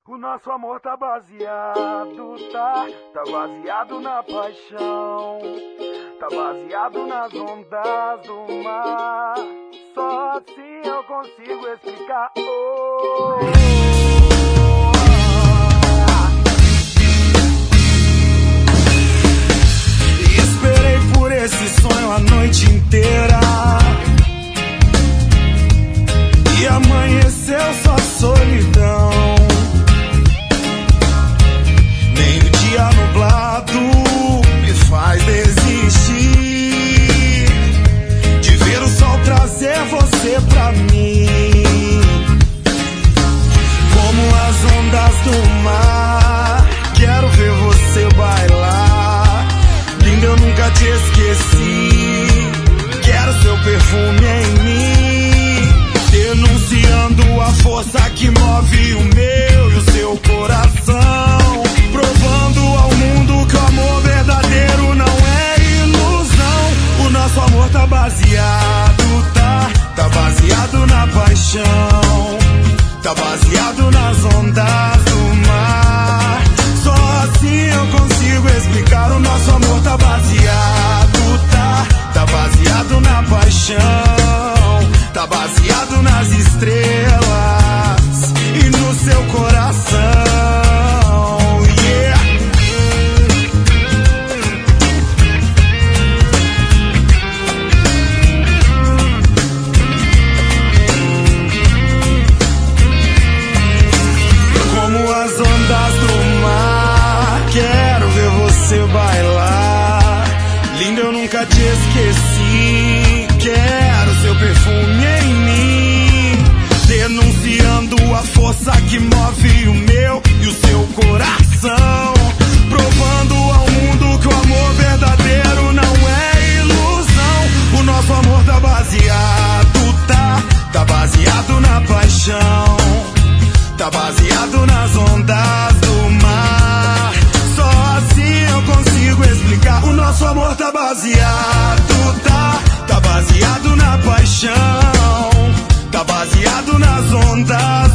O nosso amor tá baseado, tá baseado na paixão, tá baseado nas ondas do mar. Só assim eu consigo explicar. Esperei por esse sonho a noite inteira e amanheceu só solidão. Nem o dia nublado me faz desistir de ver o sol trazer você pra mim. Como as ondas do mar, quero ver você bailar. Linda, eu nunca te esqueci. Quero seu perfume em mim, denunciando a força que move o meu e o seu coração, provando ao mundo que o amor verdadeiro não é ilusão. O nosso amor tá baseado, tá baseado na paixão, tá baseado nas ondas do mar. Só assim eu consigo explicar. O nosso amor tá baseado, tá baseado na paixão, tá baseado nas estrelas e no seu coração. Yeah. Como as ondas do mar, quero ver você bailar. Linda, eu nunca te esqueci. Quero seu perfume em mim, denunciando a força que move o meu e o seu coração, provando ao mundo que o amor verdadeiro não é ilusão. O nosso amor tá baseado, tá baseado na paixão, tá baseado nas ondas do mar. Só assim eu consigo explicar. O nosso amor tá baseado, tá baseado na paixão, tá baseado nas ondas